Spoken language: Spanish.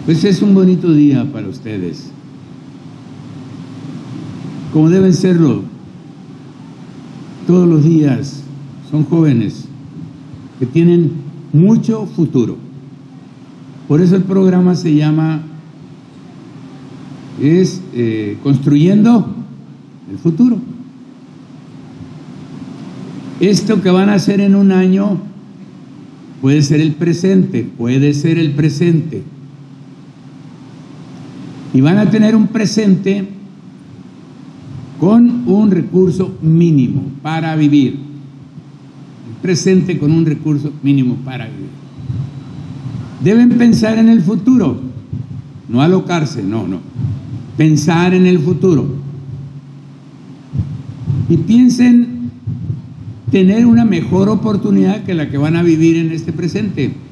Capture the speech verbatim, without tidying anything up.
Pues es un bonito día para ustedes, como deben serlo todos los días. Son jóvenes que tienen mucho futuro. Por eso el programa se llama es eh, Construyendo el Futuro. Esto que van a hacer en un año puede ser el presente, puede ser el presente. Y van a tener un presente con un recurso mínimo para vivir. El presente con un recurso mínimo para vivir. Deben pensar en el futuro, no alocarse, no, no. Pensar en el futuro. Y piensen tener una mejor oportunidad que la que van a vivir en este presente.